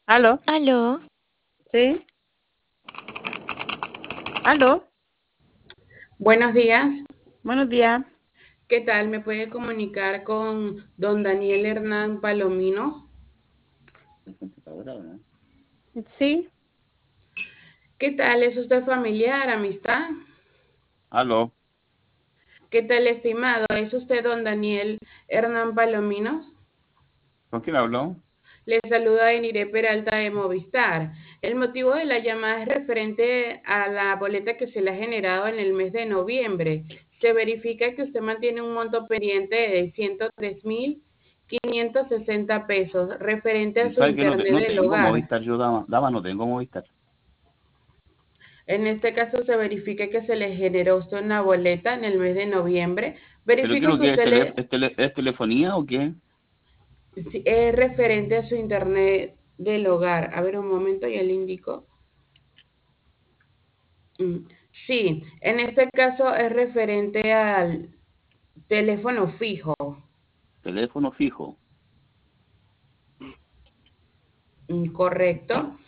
¿Aló? Aló, ¿Sí? ¿Aló? Buenos días, Buenos días. ¿qué tal? ¿Me puede comunicar con don Daniel Hernán Palomino? Sí, ¿Qué tal? ¿Es usted familiar, amistad? Aló, ¿Qué tal, estimado? ¿Es usted don Daniel Hernán Palominos? ¿con quién habló? Le saluda Eniré Peralta de Movistar. El motivo de la llamada es referente a la boleta que se le ha generado en el mes de noviembre. Se verifica que usted mantiene un monto pendiente de 103.560 pesos referente a su ¿Sabe que internet no del tengo hogar. Movistar? Yo, dama, no tengo Movistar. En este caso se verifica que se le generó a usted una boleta en el mes de noviembre. ¿Pero qué Verifico es lo que que es? usted ¿Es telefonía o qué? si es referente a su internet del hogar. A ver un momento, ya le indico. Sí, en este caso es referente al teléfono fijo, Teléfono fijo. correcto.